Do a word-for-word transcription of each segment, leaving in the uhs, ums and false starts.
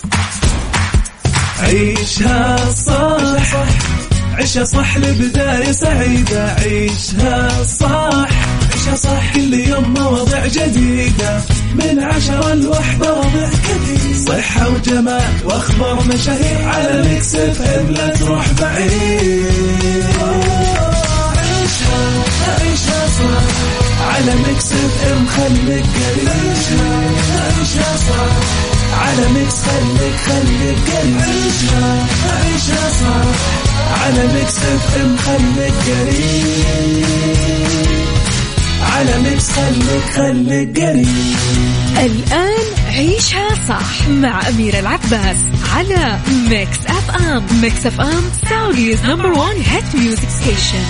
عيشها صح عيشها صح لبداية سعيدة. عيشها صح عيشها صح كل يوم مواضيع جديدة من عشرة لوحدة وضع كثير صحة وجمال وأخبار مشاهير على ميكس اف ام لا تروح بعيد. عيشها عيشها صح على ميكس اف ام خليك قريب. عيشها صح على ميكس خليك خليك قريب. عيشها عيشها صح على ميكس اف ام خليك قريب. على ميكس خليك خليك قريب. الآن عيشها صح مع أميرة العباس على ميكس اف ام. ميكس اف ام سعوديز نمبر وان هيت ميوزك ستيشن.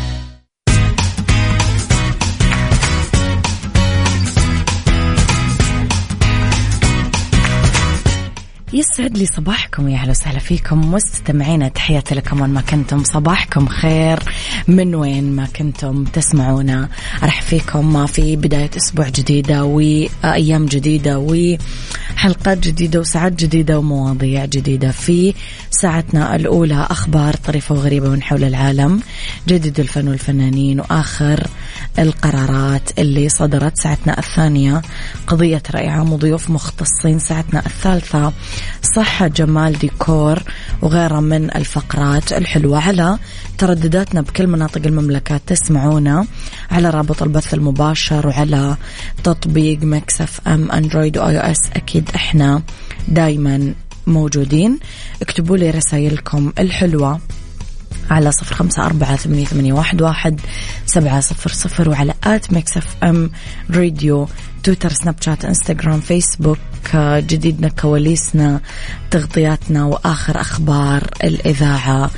يسعد لي صباحكم، يا أهلا وسهلا فيكم مستمعينا، تحياتي لكم وين ما كنتم، صباحكم خير من وين ما كنتم تسمعونا. أرحب فيكم في بداية أسبوع جديدة وأيام جديدة وحلقات جديدة وساعات جديدة ومواضيع جديدة. في ساعتنا الأولى أخبار طريفة وغريبة من حول العالم، جديد الفن والفنانين وآخر القرارات اللي صدرت. ساعتنا الثانية قضية رأي عام وضيوف مختصين. ساعتنا الثالثة صحة جمال ديكور وغيرها من الفقرات الحلوة. على تردداتنا بكل مناطق المملكة تسمعونا على رابط البث المباشر وعلى تطبيق ميكس اف ام اندرويد واي او اس. أكيد احنا دايما موجودين. اكتبوا لي رسائلكم الحلوة على صفر خمسة أربعة ثمانية ثمانية واحد واحد سبعة صفر صفر وعلى آت ميكس اف ام راديو، تويتر، سناب شات، انستغرام، فيسبوك. جديدنا، كواليسنا، تغطياتنا وآخر أخبار الإذاعة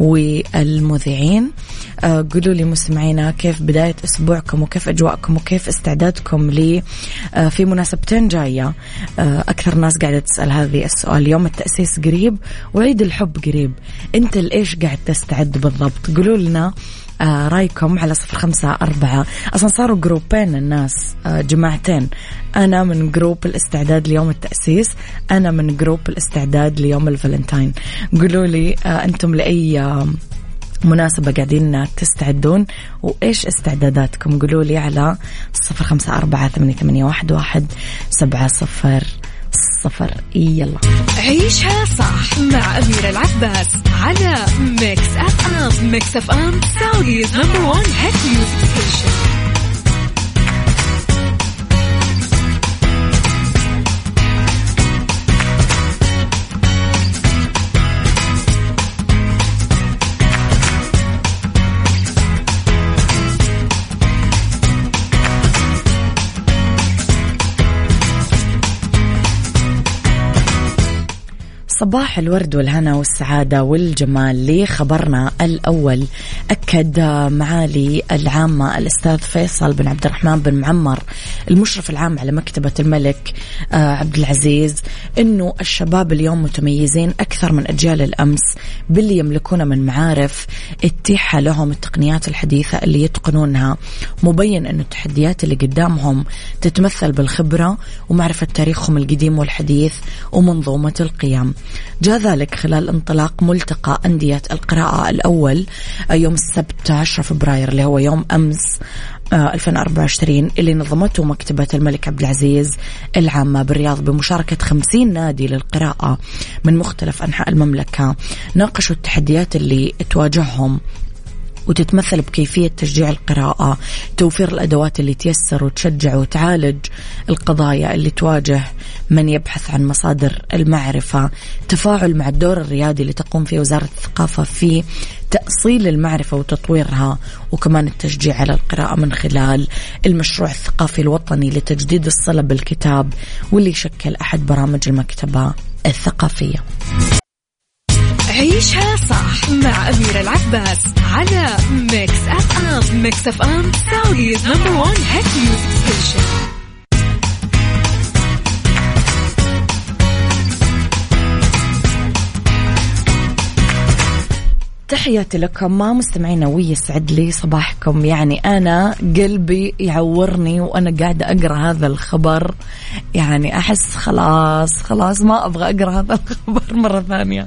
والمذيعين. قولوا لي مستمعينا كيف بداية أسبوعكم وكيف أجواءكم وكيف استعدادكم لي في مناسبتين جاية. أكثر ناس قاعدة تسأل هذه السؤال. يوم التأسيس قريب وعيد الحب قريب، أنت لإيش قاعد تستعد بالضبط؟ قولوا لنا آه رايكم على صفر خمسة أربعة. أصلا صاروا جروبين الناس، آه جماعتين. أنا من جروب الاستعداد ليوم التأسيس، أنا من جروب الاستعداد ليوم الفالنتين. قولوا لي آه أنتم لأي آه مناسبة قاعدين تستعدون وإيش استعداداتكم؟ قولوا لي على صفر خمسة أربعة ثمانية ثمانية واحد واحد سبعة صفر صفر. يلا عيشها صح مع أميرة العباس على ميكس اف ام. ميكس اف ام سعوديز نمبر وان هيت ميوزك ستيشن. صباح الورد والهنا والسعادة والجمال. لي خبرنا الأول، أكد معالي العامة الأستاذ فيصل بن عبد الرحمن بن معمر المشرف العام على مكتبة الملك عبد العزيز أنه الشباب اليوم متميزين أكثر من أجيال الأمس باللي يملكون من معارف اتيحة لهم التقنيات الحديثة اللي يتقنونها. مبين أن التحديات اللي قدامهم تتمثل بالخبرة ومعرفة تاريخهم القديم والحديث ومنظومة القيم. جاء ذلك خلال انطلاق ملتقى أندية القراءة الأول يوم السبت عشرة فبراير اللي هو يوم أمس ألفين وأربعة وعشرين اللي نظمته مكتبة الملك عبد العزيز العامة بالرياض بمشاركة خمسين نادي للقراءة من مختلف أنحاء المملكة. ناقشوا التحديات اللي تواجههم وتتمثل بكيفية تشجيع القراءة، توفير الأدوات اللي تيسر وتشجع وتعالج القضايا اللي تواجه من يبحث عن مصادر المعرفة، تفاعل مع الدور الريادي اللي تقوم فيه وزارة الثقافة في تأصيل المعرفة وتطويرها، وكمان التشجيع على القراءة من خلال المشروع الثقافي الوطني لتجديد الصلة بالكتاب واللي يشكل أحد برامج المكتبة الثقافية. عيشها صح مع أميرة العباس على ميكس اف ام. ميكس اف ام سعوديز نمبر وان هيت ميوزك ستيشن. تحياتي لكم ما مستمعينا ويسعد لي صباحكم. يعني أنا قلبي يعورني وأنا قاعدة أقرأ هذا الخبر، يعني أحس خلاص خلاص ما أبغى أقرأ هذا الخبر مرة ثانية.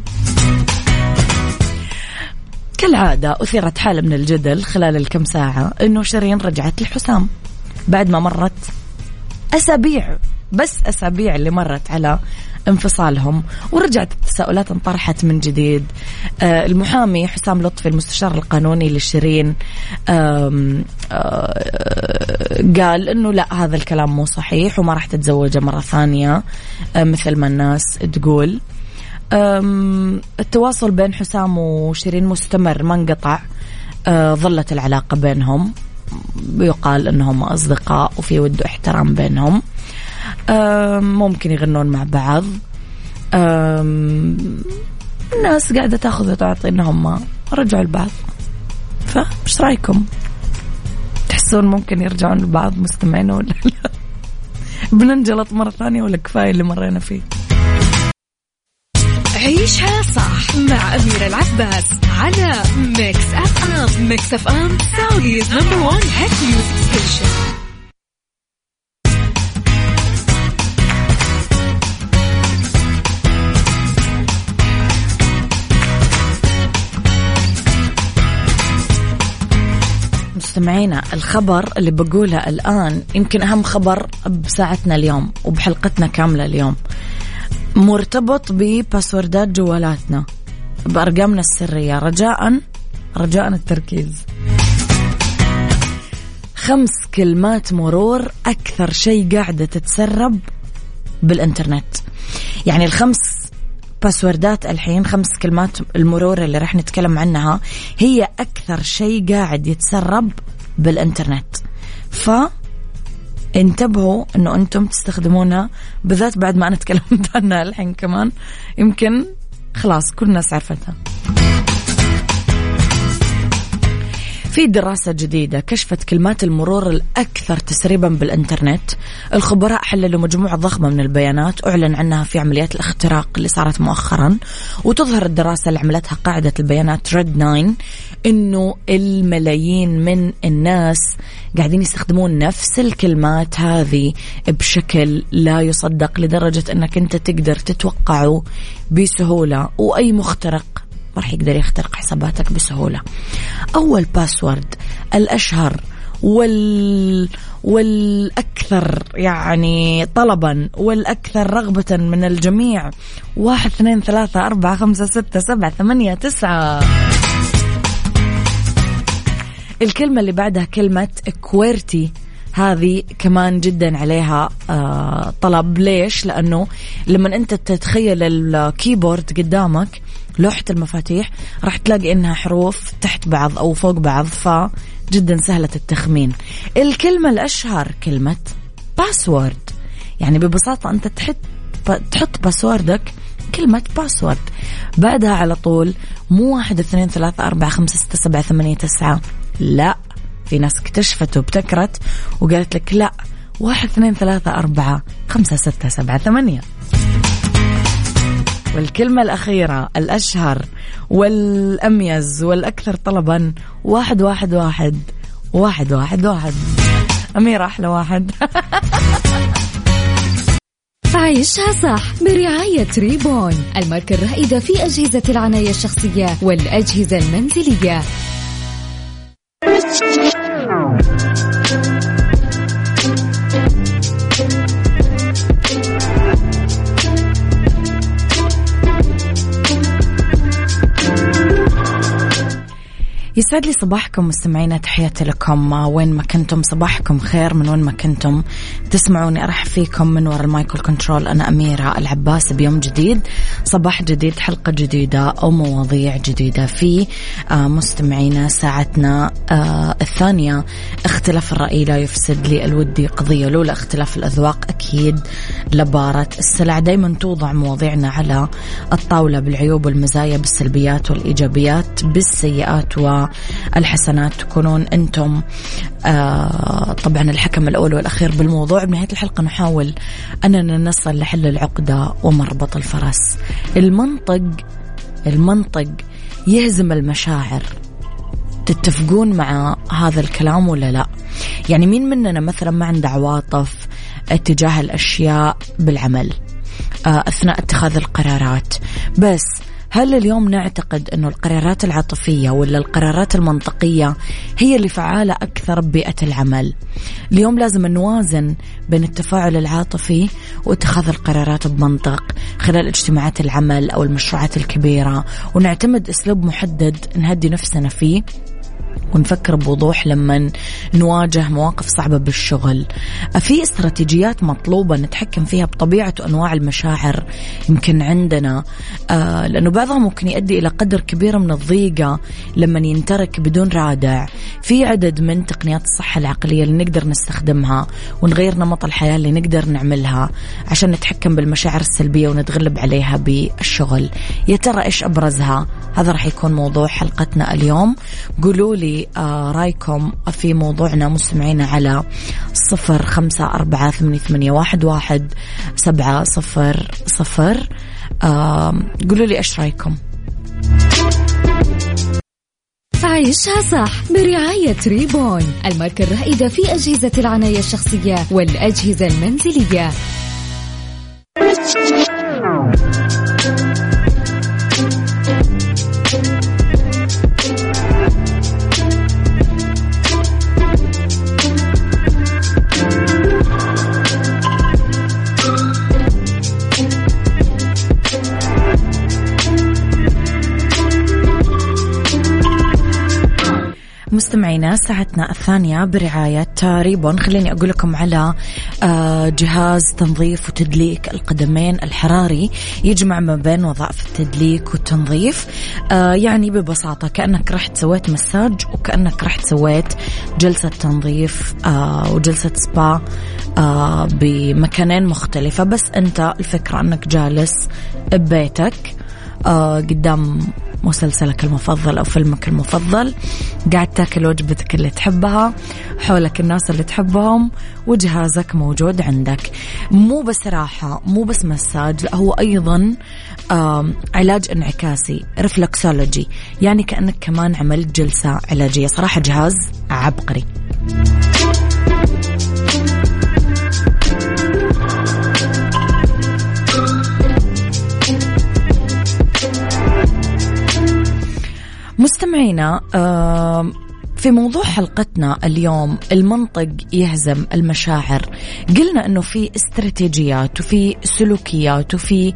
كالعادة أثيرت حالة من الجدل خلال الكم ساعة إنه شيرين رجعت لحسام بعد ما مرت أسابيع، بس أسابيع اللي مرت على انفصالهم، ورجعت التساؤلات انطرحت من جديد. آه المحامي حسام لطفي المستشار القانوني لشيرين آه آه قال انه لا، هذا الكلام مو صحيح وما راح تتزوجه مرة ثانية آه مثل ما الناس تقول. التواصل بين حسام وشيرين مستمر ما انقطع، آه ظلت العلاقة بينهم، يقال انهم اصدقاء وفي ود احترام بينهم، ممكن يغنون مع بعض. الناس قاعدة تاخذ وتعطي انهم رجعوا لبعض، فايش رايكم؟ تحسون ممكن يرجعون لبعض مستمعين ولا لا؟ بننجلط مرة ثانية ولا كفاية اللي مرينا فيه؟ عيشها صح مع أميرة العباس على ميكس أف أم. ميكس أف أم سعوديز نمبر وان هيت ميوزك ستيشن. مستمعينا الخبر اللي بقوله الآن يمكن أهم خبر بساعتنا اليوم وبحلقتنا كاملة اليوم، مرتبط بباسوردات جوالاتنا، بأرقامنا السرية. رجاء رجاء التركيز. خمس كلمات مرور أكثر شيء قاعدة تتسرب بالإنترنت. يعني الخمس باسوردات الحين، خمس كلمات المرور اللي رح نتكلم عنها، هي أكثر شيء قاعد يتسرب بالإنترنت. فانتبهوا أنه أنتم تستخدمونها، بالذات بعد ما أنا تكلمت عنها الحين كمان يمكن خلاص كل الناس عرفتها. في دراسة جديدة كشفت كلمات المرور الأكثر تسريبا بالإنترنت. الخبراء حللوا مجموعة ضخمة من البيانات أعلن عنها في عمليات الاختراق اللي صارت مؤخرا، وتظهر الدراسة اللي عملتها قاعدة البيانات ريد ناين إنه الملايين من الناس قاعدين يستخدمون نفس الكلمات هذه بشكل لا يصدق، لدرجة أنك أنت تقدر تتوقعه بسهولة، وأي مخترق راح يقدر يخترق حساباتك بسهولة. أول باسورد الأشهر وال والأكثر يعني طلبا والأكثر رغبة من الجميع، واحد اثنين ثلاثة أربعة خمسة ستة سبعة ثمانية تسعة. الكلمة اللي بعدها كلمة كويرتي، هذه كمان جدا عليها آه طلب. ليش؟ لأنه لما أنت تتخيل الكيبورد قدامك، لوحة المفاتيح، راح تلاقي إنها حروف تحت بعض أو فوق بعض، فجدا سهلة التخمين. الكلمة الأشهر كلمة باسورد، يعني ببساطة أنت تحط تحط باسوردك كلمة باسورد، بعدها على طول مو واحد اثنين ثلاثة أربعة خمسة ستة سبعة ثمانية تسعة، لا، في ناس اكتشفت وابتكرت وقالت لك لا، واحد اثنين ثلاثة أربعة خمسة ستة سبعة ثمانية. والكلمة الأخيرة الأشهر والأميز والأكثر طلبا واحد واحد واحد واحد واحد واحد. أميرة أحلى واحد. عيشها صح برعاية ريبون، الماركة الرائدة في أجهزة العناية الشخصية والأجهزة المنزلية. يسعد لي صباحكم مستمعينا، تحياتي لكم وين ما كنتم، صباحكم خير من وين ما كنتم تسمعوني. أرحب فيكم من وراء المايكل كنترول، أنا أميرة العباس، بيوم جديد، صباح جديد، حلقة جديدة أو مواضيع جديدة في مستمعينا ساعتنا الثانية. اختلاف الرأي لا يفسد لي الودي قضية، لولا اختلاف الأذواق أكيد لبارة السلع. دايما توضع مواضيعنا على الطاولة بالعيوب والمزايا، بالسلبيات والإيجابيات، بالسيئات و الحسنات، تكونون أنتم آه طبعا الحكم الأول والأخير بالموضوع. بنهاية الحلقة نحاول أننا نصل لحل العقدة ومربط الفرس. المنطق المنطق يهزم المشاعر. تتفقون مع هذا الكلام ولا لا؟ يعني مين مننا مثلا ما عنده عواطف اتجاه الأشياء بالعمل أثناء اتخاذ القرارات؟ بس هل اليوم نعتقد أنه القرارات العاطفية ولا القرارات المنطقية هي اللي فعالة أكثر ببيئة العمل؟ اليوم لازم نوازن بين التفاعل العاطفي واتخاذ القرارات بمنطق خلال اجتماعات العمل أو المشروعات الكبيرة، ونعتمد أسلوب محدد نهدي نفسنا فيه ونفكر بوضوح لما نواجه مواقف صعبة بالشغل. في استراتيجيات مطلوبة نتحكم فيها بطبيعة وأنواع المشاعر يمكن عندنا، آه لأنه بعضها ممكن يؤدي إلى قدر كبير من الضيقة لما ينترك بدون رادع. في عدد من تقنيات الصحة العقلية اللي نقدر نستخدمها ونغير نمط الحياة اللي نقدر نعملها عشان نتحكم بالمشاعر السلبية ونتغلب عليها بالشغل. يا ترى إيش أبرزها؟ هذا رح يكون موضوع حلقتنا اليوم. قولوا لي آه رايكم في موضوعنا مستمعينا على صفر خمسة أربعة ثمانية ثمانية واحد واحد سبعة صفر صفر. آه قولوا لي إيش رايكم. عيشها صح برعاية ريبون، الماركة الرائدة في أجهزة العناية الشخصية والأجهزة المنزلية. مستمعينا ساعتنا الثانية برعاية ريبون. خليني أقول لكم على جهاز تنظيف وتدليك القدمين الحراري يجمع ما بين وظائف التدليك والتنظيف. يعني ببساطة كأنك رحت سويت مساج وكأنك رحت سويت جلسة تنظيف وجلسة سبا بمكانين مختلفة، بس أنت الفكرة أنك جالس ببيتك قدام مسلسلك المفضل أو فيلمك المفضل، قاعد تاكل وجبتك اللي تحبها، حولك الناس اللي تحبهم، وجهازك موجود عندك. مو بس راحة، مو بس مساج، لا هو أيضا علاج انعكاسي ريفلكسولوجي، يعني كأنك كمان عملت جلسة علاجية. صراحة جهاز عبقري. مستمعينا في موضوع حلقتنا اليوم المنطق يهزم المشاعر. قلنا أنه في استراتيجيات وفي سلوكيات وفي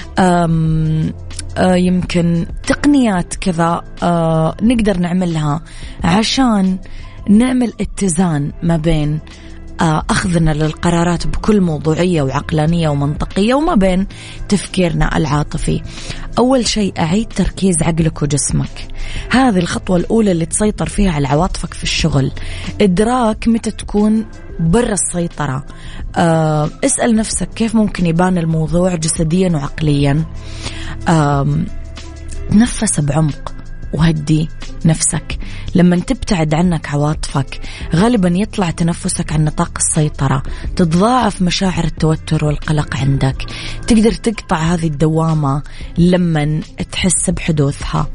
يمكن تقنيات كذا نقدر نعملها عشان نعمل اتزان ما بين أخذنا للقرارات بكل موضوعية وعقلانية ومنطقية وما بين تفكيرنا العاطفي. أول شيء أعيد تركيز عقلك وجسمك. هذه الخطوة الأولى اللي تسيطر فيها على عواطفك في الشغل. إدراك متى تكون برا السيطرة. أه اسأل نفسك كيف ممكن يبان الموضوع جسديا وعقليا. أه تنفس بعمق وهدي نفسك. لما تبتعد عنك عواطفك غالبا يطلع تنفسك عن نطاق السيطرة، تتضاعف مشاعر التوتر والقلق عندك. تقدر تقطع هذه الدوامة لما تحس بحدوثها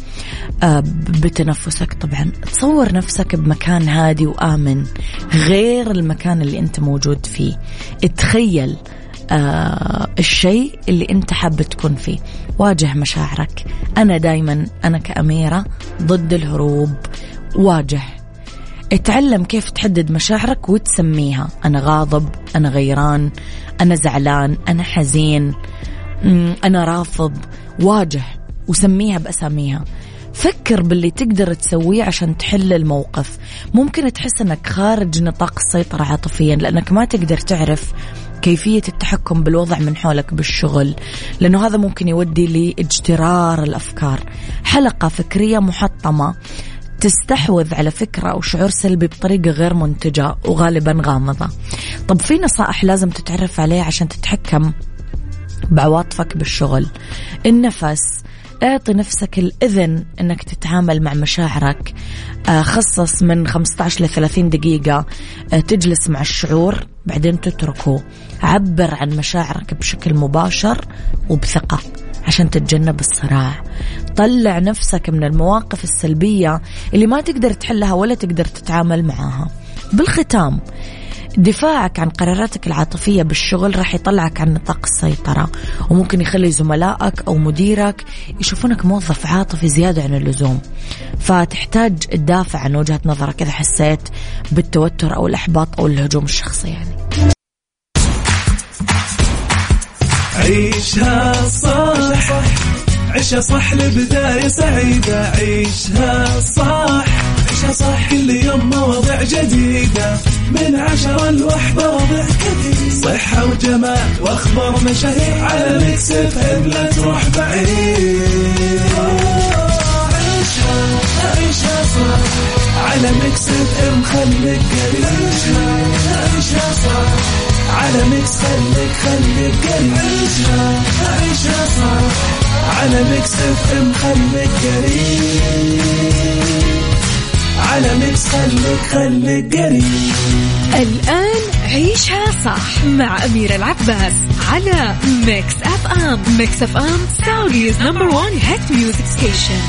بتنفسك. طبعا تصور نفسك بمكان هادي وآمن غير المكان اللي انت موجود فيه. اتخيل آه الشيء اللي انت حابب تكون فيه. واجه مشاعرك. أنا دايما أنا كأميرة ضد الهروب. واجه. اتعلم كيف تحدد مشاعرك وتسميها. أنا غاضب، أنا غيران، أنا زعلان، أنا حزين، أنا رافض. واجه وسميها بأساميها. فكر باللي تقدر تسويه عشان تحل الموقف. ممكن تحس أنك خارج نطاق السيطرة عاطفيا لأنك ما تقدر تعرف كيفية التحكم بالوضع من حولك بالشغل، لأنه هذا ممكن يودي لاجترار الأفكار. حلقة فكرية محطمة تستحوذ على فكرة أو شعور سلبي بطريقة غير منتجة وغالبا غامضة. طب في نصائح لازم تتعرف عليها عشان تتحكم بعواطفك بالشغل. النفس. اعطي نفسك الإذن أنك تتعامل مع مشاعرك. خصص من خمسة عشر لثلاثين دقيقة تجلس مع الشعور بعدين تتركه. عبر عن مشاعرك بشكل مباشر وبثقة. عشان تتجنب الصراع. طلع نفسك من المواقف السلبية اللي ما تقدر تحلها ولا تقدر تتعامل معاها. بالختام، دفاعك عن قراراتك العاطفية بالشغل راح يطلعك عن نطاق السيطرة، وممكن يخلي زملائك أو مديرك يشوفونك موظف عاطفي زيادة عن اللزوم. فتحتاج تدافع عن وجهة نظرك إذا حسيت بالتوتر أو الإحباط أو الهجوم الشخصي. يعني عيشها صح، عيشها صح لبداية سعيدة. عيشها صح، عيشها صح، كل يوم مواضيع جديدة، من عشرة لوحدة ربع كثير، صحة وجمال واخبار مشاهير، على ميكس اف ام لا تروح بعيد. عيشها عيشها صح، على ميكس اف ام خليك قريب. عيشها صح، على ميكس خليك خليك قريب. عيشها عيشها صح، على ميكس اف ام خليك قريب. على ميكس خليك خليك قريب. الآن عيشها صح مع أميرة العباس على ميكس اف ام. ميكس اف ام سعوديز نمبر وان هيت ميوزك ستيشن.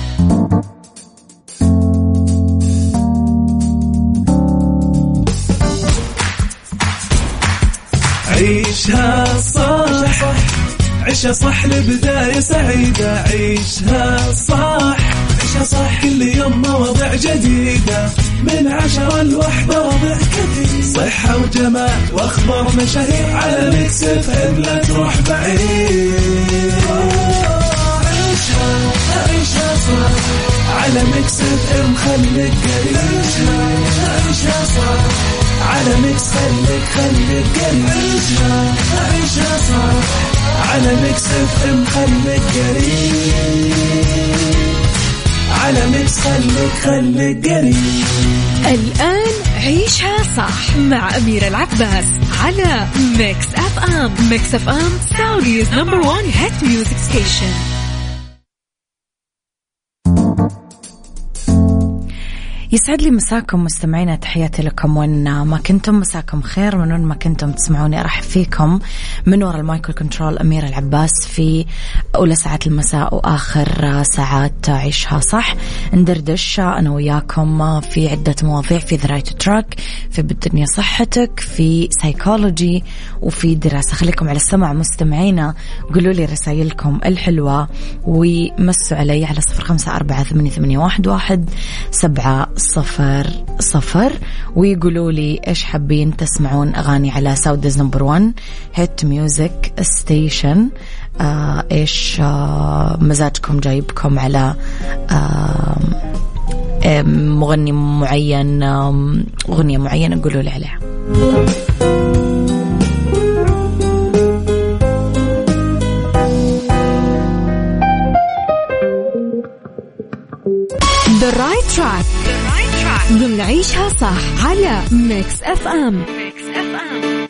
عيشها صح، عيشها صح لبداية سعيدة. عيشها صح، عيشها صح، كل يوم مواضيع جديدة، من عشرة لوحدة ربع كثير، صحة وجمال واخبار مشاهير، على ميكس اف ام لا تروح بعيد. عيشها عيشها صح، على ميكس اف ام خليك قريب. عيشها صح، على ميكس خليك خليك قريب. عيشها عيشها صح، على ميكس اف ام خليك قريب. على ميكس خليك خليك قريب. الآن عيشها صح مع أميرة العباس على ميكس اف ام. ميكس اف ام سعوديز نمبر وان هيت ميوزك ستيشن. يسعد لي مساكم مستمعينا، تحياتي لكم وين ما كنتم، مساكم خير من وين ما كنتم تسمعوني. أرحب فيكم من وراء المايكرو كنترول أميرة العباس في أولى ساعات المساء وآخر ساعات عيشها صح. ندردش أنا وياكم في عدة مواضيع، في ذا رايت تراك، في بالدنيا صحتك، في سايكولوجي، وفي دراسة. خليكم على السمع مستمعينا، قولوا لي رسائلكم الحلوة ومسوا علي على صفر خمسة أربعة ثمانية ثمانية واحد واحد سبعة صفر صفر، ويقولوا لي إيش حابين تسمعون أغاني على ساودز نمبر وان هيت ميوزك ستيشن. آه إيش آه مزاجكم جايبكم على آه مغني معين، آه أغنية معينة، قولوا لي عليها. The right track. The right track. ضمن عيشها صح على ميكس اف ام. ميكس اف ام.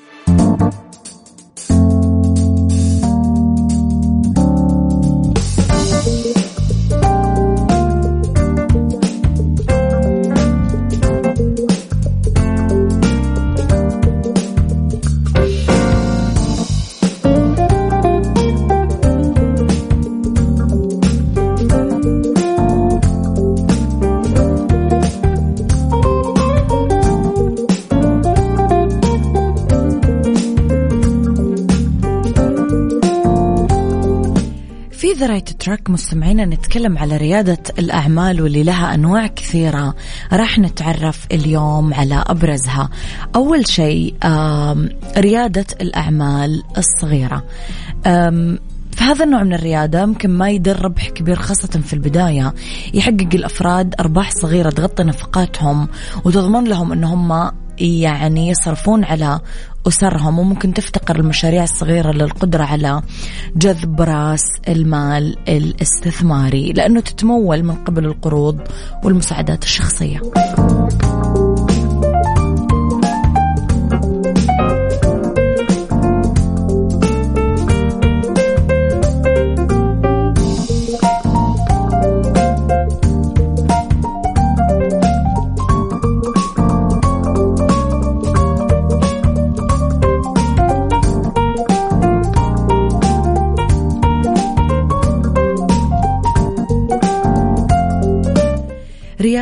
ذا رايت تراك مستمعينا، نتكلم على ريادة الأعمال واللي لها أنواع كثيرة. راح نتعرف اليوم على أبرزها. أول شيء ريادة الأعمال الصغيرة. فهذا النوع من الريادة ممكن ما يدر ربح كبير، خاصة في البداية. يحقق الأفراد أرباح صغيرة تغطي نفقاتهم وتضمن لهم أنهم يعني يصرفون على أسرهم، وممكن تفتقر المشاريع الصغيرة للقدرة على جذب رأس المال الاستثماري، لأنه تتمول من قبل القروض والمساعدات الشخصية.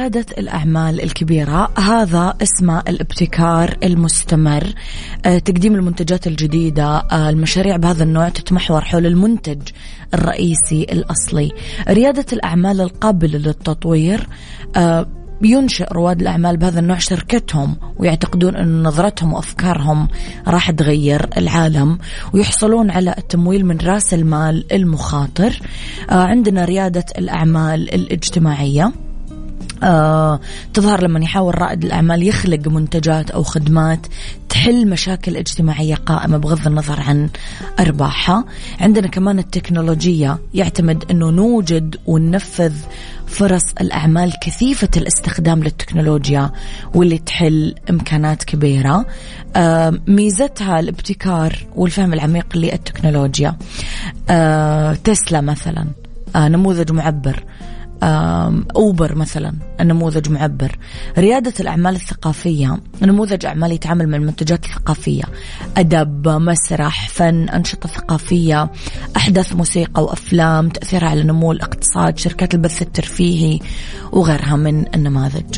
ريادة الأعمال الكبيرة هذا اسمه الابتكار المستمر، تقديم المنتجات الجديدة. المشاريع بهذا النوع تتمحور حول المنتج الرئيسي الأصلي. ريادة الأعمال القابلة للتطوير، ينشئ رواد الأعمال بهذا النوع شركتهم ويعتقدون أن نظرتهم وأفكارهم راح تغير العالم، ويحصلون على التمويل من رأس المال المخاطر. عندنا ريادة الأعمال الاجتماعية، آه، تظهر لما يحاول رائد الأعمال يخلق منتجات أو خدمات تحل مشاكل اجتماعية قائمة بغض النظر عن أرباحها. عندنا كمان التكنولوجية، يعتمد أنه نوجد وننفذ فرص الأعمال كثيفة الاستخدام للتكنولوجيا واللي تحل إمكانات كبيرة. آه، ميزتها الابتكار والفهم العميق للتكنولوجيا. آه، تسلا مثلا آه، نموذج معبر. أوبر مثلا النموذج معبر. ريادة الأعمال الثقافية، نموذج أعمال يتعامل مع المنتجات الثقافية، أدب، مسرح، فن، أنشطة ثقافية، أحداث موسيقى وأفلام، تأثيرها على نمو الاقتصاد، شركات البث الترفيهي وغيرها من النماذج.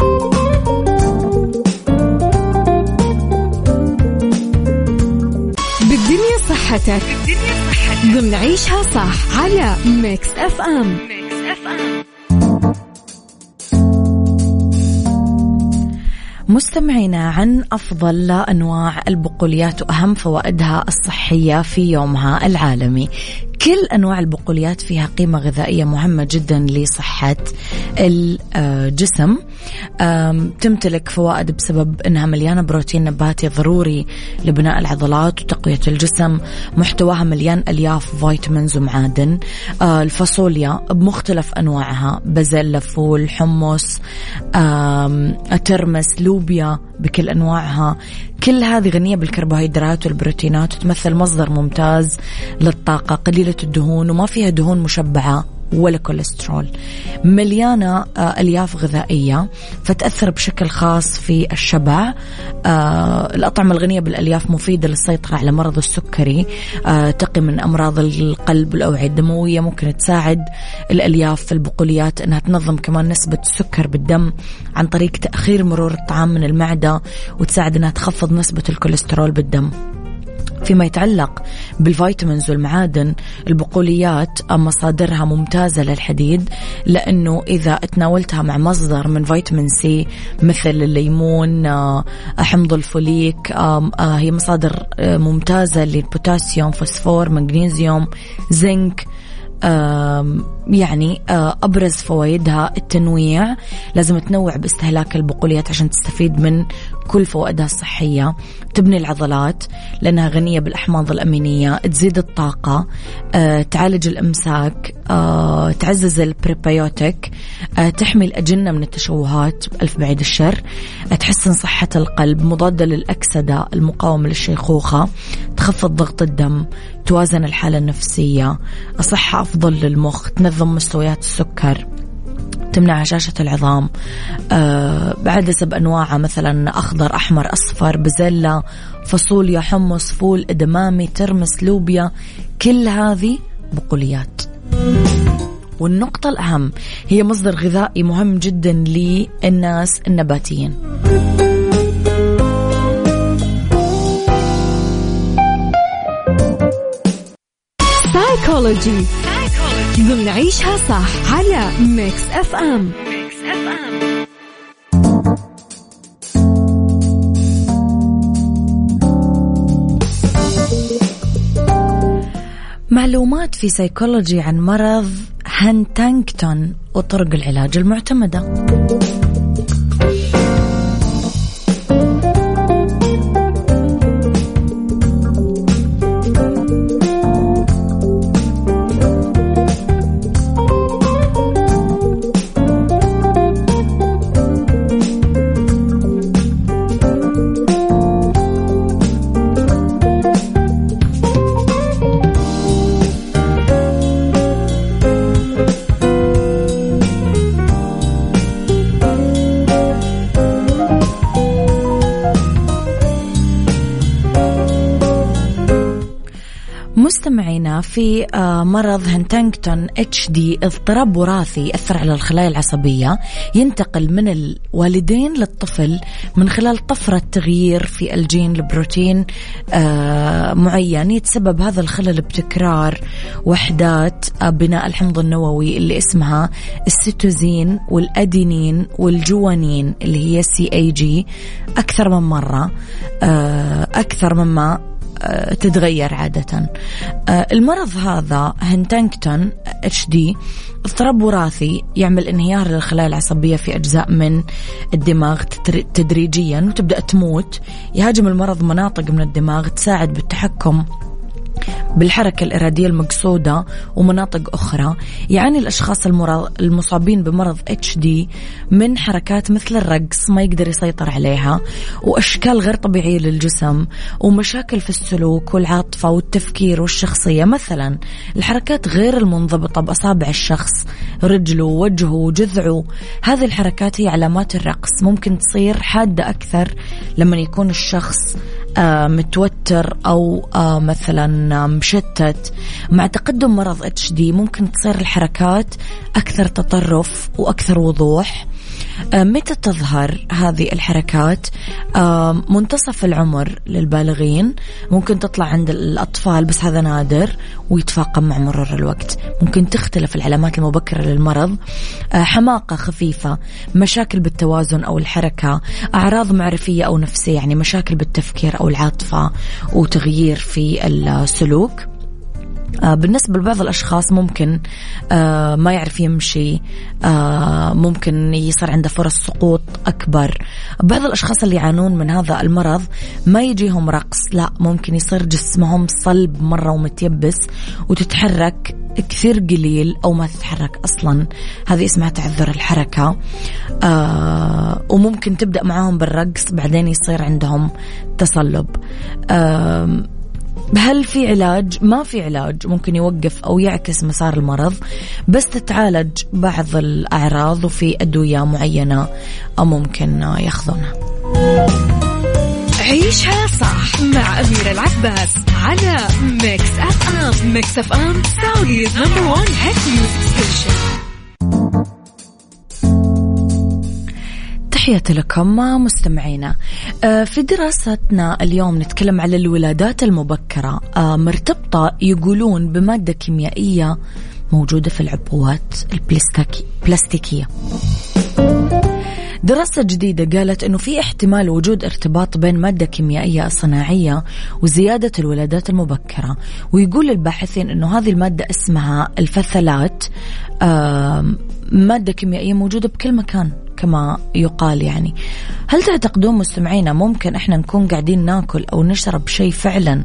بالدنيا صحتك ضمن عيشها صح على ميكس أف أم. مستمعينا، عن أفضل أنواع البقوليات وأهم فوائدها الصحية في يومها العالمي. كل أنواع البقوليات فيها قيمة غذائية مهمة جدا لصحة الجسم. تمتلك فوائد بسبب أنها مليانة بروتين نباتي ضروري لبناء العضلات وتقوية الجسم. محتواها مليان ألياف، فيتامينز ومعادن. الفاصوليا بمختلف أنواعها، بازيلا، فول، حمص، ترمس، لوبيا بكل أنواعها، كل هذه غنية بالكربوهيدرات والبروتينات وتمثل مصدر ممتاز للطاقة، قليلة الدهون وما فيها دهون مشبعة ولا كوليسترول. مليانة ألياف غذائية فتأثر بشكل خاص في الشبع. الأطعمة الغنية بالألياف مفيدة للسيطرة على مرض السكري، تقي من أمراض القلب والأوعية الدموية. ممكن تساعد الألياف في البقوليات أنها تنظم كمان نسبة السكر بالدم عن طريق تأخير مرور الطعام من المعدة، وتساعد أنها تخفض نسبة الكوليسترول بالدم. فيما يتعلق بالفيتامينز والمعادن، البقوليات مصادرها ممتازة للحديد، لأنه إذا تناولتها مع مصدر من فيتامين سي مثل الليمون، حمض الفوليك، هي مصادر ممتازة للبوتاسيوم، فوسفور، مغنيسيوم، زنك. يعني أبرز فوائدها التنويع، لازم تنوع باستهلاك البقوليات عشان تستفيد من كل فوائدها الصحية. تبني العضلات لأنها غنية بالأحماض الأمينية، تزيد الطاقة، تعالج الإمساك، تعزز البريبيوتيك، تحمي الأجنة من التشوهات، ألف بعيد الشر، تحسن صحة القلب، مضادة للأكسدة، المقاومة للشيخوخة، تخفض ضغط الدم، توازن الحالة النفسية، صحة أفضل للمخ، تنظم مستويات السكر، تمنع هشاشة العظام. أه بعدسة بأنواعها مثلا أخضر، أحمر، أصفر، بزلة، فاصوليا، حمص، فول، إدمامي، ترمس، لوبيا، كل هذه بقوليات. والنقطة الأهم، هي مصدر غذائي مهم جدا للناس النباتيين. سايكولوجي ضمن عيشها صح على ميكس أف أم. معلومات في سايكولوجي عن مرض هانتنغتون وطرق العلاج المعتمدة. في مرض هنتنغتون اتش دي اضطراب وراثي يأثر على الخلايا العصبية، ينتقل من الوالدين للطفل من خلال طفرة تغيير في الجين لبروتين معين. يتسبب هذا الخلل بتكرار وحدات بناء الحمض النووي اللي اسمها السيتوزين والأدينين والجوانين اللي هي سي اي جي أكثر من مرة، أكثر مما تتغير عادة. المرض هذا هنتنغتون اتش دي اضطراب وراثي يعمل انهيار للخلايا العصبية في أجزاء من الدماغ تدريجيا وتبدأ تموت. يهاجم المرض مناطق من الدماغ تساعد بالتحكم بالحركة الإرادية المقصودة ومناطق أخرى. يعاني الأشخاص المصابين بمرض اتش دي من حركات مثل الرقص ما يقدر يسيطر عليها، وأشكال غير طبيعية للجسم، ومشاكل في السلوك والعاطفة والتفكير والشخصية. مثلا الحركات غير المنضبطة بأصابع الشخص، رجله وجهه وجذعه، هذه الحركات هي علامات الرقص. ممكن تصير حادة أكثر لما يكون الشخص آه متوتر أو آه مثلا مشتت. مع تقدم مرض اتش دي ممكن تصير الحركات أكثر تطرف وأكثر وضوح. آه متى تظهر هذه الحركات؟ آه منتصف العمر للبالغين، ممكن تطلع عند الأطفال بس هذا نادر ويتفاقم مع مرور الوقت. ممكن تختلف العلامات المبكرة للمرض. آه حماقة خفيفة، مشاكل بالتوازن أو الحركة، أعراض معرفية أو نفسية يعني مشاكل بالتفكير أو العاطفة وتغيير في السلوك. آه بالنسبة لبعض الأشخاص ممكن آه ما يعرف يمشي، آه ممكن يصير عنده فرص سقوط أكبر. بعض الأشخاص اللي يعانون من هذا المرض ما يجيهم رقص، لا ممكن يصير جسمهم صلب مرة ومتيبس وتتحرك كثير قليل أو ما تتحرك أصلا، هذه اسمها تعذر الحركة. آه وممكن تبدأ معاهم بالرقص بعدين يصير عندهم تصلب. آه هل في علاج؟ ما في علاج، ممكن يوقف أو يعكس مسار المرض، بس تتعالج بعض الأعراض وفي أدوية معينة أو ممكن ياخذونها. عيشها صح مع أميرة العباس على ميكس أف أم. ميكس أف أم سعوديز نمبر وان هيت ميوزك ستيشن. تحياتي لكم مستمعينا. في دراستنا اليوم نتكلم على الولادات المبكرة مرتبطة يقولون بمادة كيميائية موجودة في العبوات البلاستيكية. دراسة جديدة قالت أنه في احتمال وجود ارتباط بين مادة كيميائية صناعية وزيادة الولادات المبكرة. ويقول الباحثين أنه هذه المادة اسمها الفثلات، مادة كيميائية موجودة بكل مكان كما يقال. يعني هل تعتقدون مستمعينا ممكن احنا نكون قاعدين ناكل أو نشرب شيء فعلا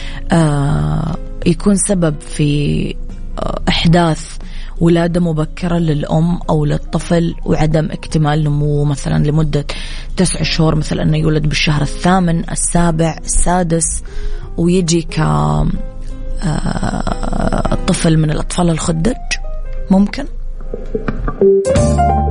يكون سبب في إحداث ولادة مبكرة للأم أو للطفل وعدم اكتمال نموه مثلا لمدة تسع شهور، مثل أنه يولد بالشهر الثامن السابع السادس ويجي كطفل من الأطفال الخدج؟ ممكن.